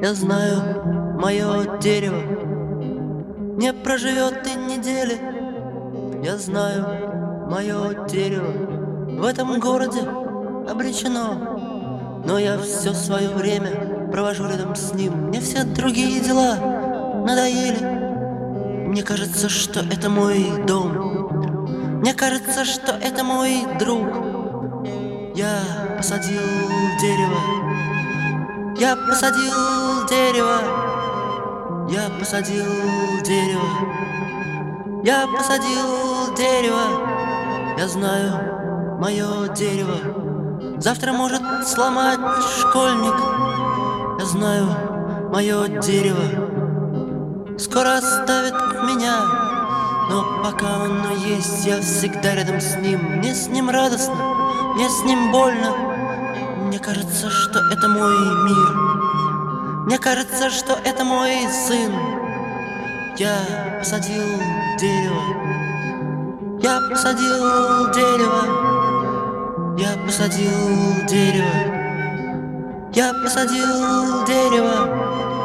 Я знаю, мое дерево не проживет и недели. Я знаю, мое дерево в этом городе обречено. Но я все свое время провожу рядом с ним. Мне все другие дела надоели. Мне кажется, что это мой дом. Мне кажется, что это мой друг. Я посадил дерево. Я посадил дерево. Я посадил дерево. Я посадил дерево. Я знаю, мое дерево завтра может сломать школьник. Я знаю, мое дерево скоро оставит меня. Но пока оно есть, я всегда рядом с ним. Мне с ним радостно, мне с ним больно. Мне кажется, что это мой мир. Мне кажется, что это мой сын. Я посадил дерево. Я посадил дерево. Я посадил дерево. Я посадил дерево.